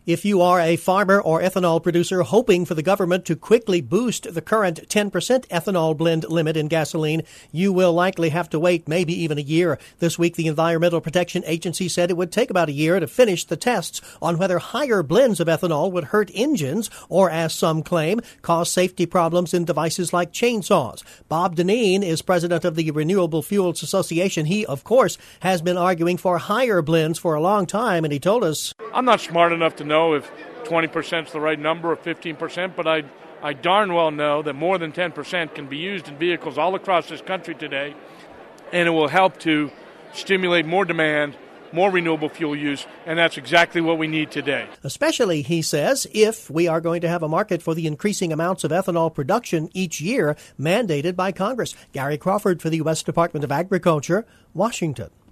If you are a farmer or ethanol producer hoping for the government to quickly boost the current 10% ethanol blend limit in gasoline, you will likely have to wait maybe even a year. This week, the Environmental Protection Agency said it would take about a year to finish the tests on whether higher blends of ethanol would hurt engines or, as some claim, cause safety problems in devices like chainsaws. Bob Dineen is president of the Renewable Fuels Association. He, of course, has been arguing for higher blends for a long time, and he told us, I'm not smart enough to know if 20% is the right number or 15%, but I darn well know that more than 10% can be used in vehicles all across this country today, and it will help to stimulate more demand, more renewable fuel use, and that's exactly what we need today. Especially, he says, if we are going to have a market for the increasing amounts of ethanol production each year mandated by Congress. Gary Crawford for the U.S. Department of Agriculture, Washington.